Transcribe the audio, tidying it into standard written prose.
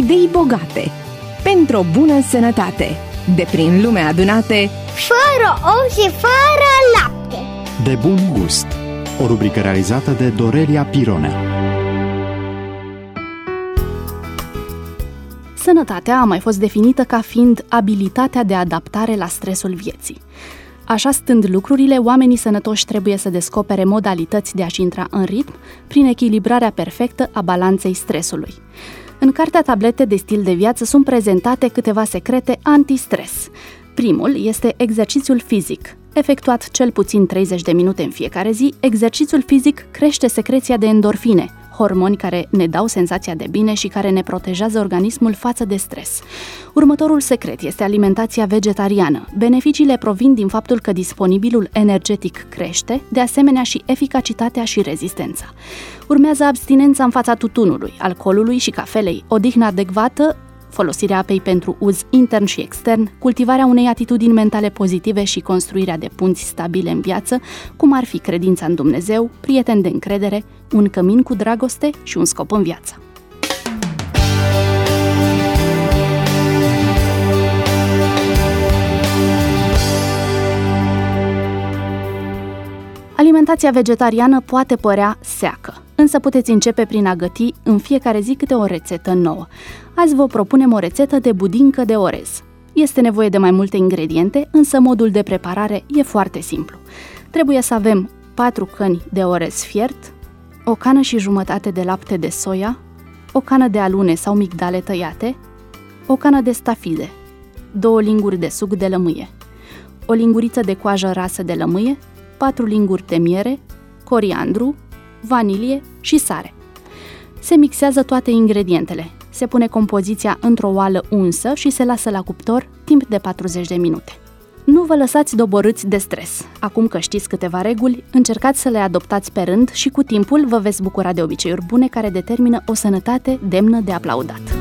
idei bogate, pentru o bună sănătate, de prin lume adunate, fără ou și fără lapte. De bun gust. O rubrică realizată de Dorelia Pirone. Sănătatea a mai fost definită ca fiind abilitatea de adaptare la stresul vieții. Așa stând lucrurile, oamenii sănătoși trebuie să descopere modalități de a-și intra în ritm prin echilibrarea perfectă a balanței stresului. În cartea Tablete de stil de viață sunt prezentate câteva secrete antistres. Primul este exercițiul fizic. Efectuat cel puțin 30 de minute în fiecare zi, exercițiul fizic crește secreția de endorfine, hormoni care ne dau senzația de bine și care ne protejează organismul față de stres. Următorul secret este alimentația vegetariană. Beneficiile provin din faptul că disponibilul energetic crește, de asemenea și eficacitatea și rezistența. Urmează abstinența în fața tutunului, alcoolului și cafelei, odihna adecvată, folosirea apei pentru uz intern și extern, cultivarea unei atitudini mentale pozitive și construirea de punți stabile în viață, cum ar fi credința în Dumnezeu, prieteni de încredere, un cămin cu dragoste și un scop în viață. Alimentația vegetariană poate părea seacă, însă puteți începe prin a găti în fiecare zi câte o rețetă nouă. Azi vă propunem o rețetă de budincă de orez. Este nevoie de mai multe ingrediente, însă modul de preparare e foarte simplu. Trebuie să avem 4 căni de orez fiert, o cană și jumătate de lapte de soia, o cană de alune sau migdale tăiate, o cană de stafide, 2 linguri de suc de lămâie, o linguriță de coajă rasă de lămâie, 4 linguri de miere, coriandru, vanilie și sare. Se mixează toate ingredientele, se pune compoziția într-o oală unsă și se lasă la cuptor timp de 40 de minute. Nu vă lăsați doborâți de stres. Acum că știți câteva reguli, încercați să le adoptați pe rând și cu timpul vă veți bucura de obiceiuri bune care determină o sănătate demnă de aplaudat.